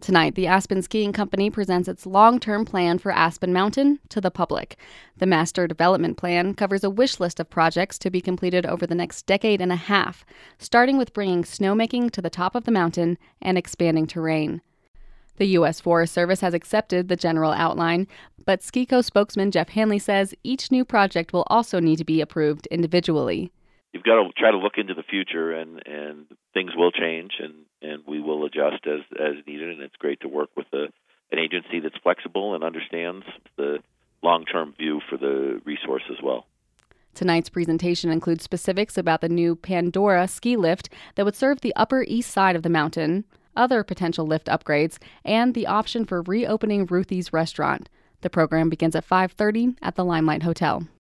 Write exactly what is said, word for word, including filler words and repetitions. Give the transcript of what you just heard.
Tonight, the Aspen Skiing Company presents its long-term plan for Aspen Mountain to the public. The Master Development Plan covers a wish list of projects to be completed over the next decade and a half, starting with bringing snowmaking to the top of the mountain and expanding terrain. The U S Forest Service has accepted the general outline, but SkiCo spokesman Jeff Hanley says each new project will also need to be approved individually. You've got to try to look into the future, and, and things will change, and, and we will adjust as, as needed, and it's great to work with a, an agency that's flexible and understands the long-term view for the resource as well. Tonight's presentation includes specifics about the new Pandora ski lift that would serve the upper east side of the mountain, other potential lift upgrades, and the option for reopening Ruthie's restaurant. The program begins at five thirty at the Limelight Hotel.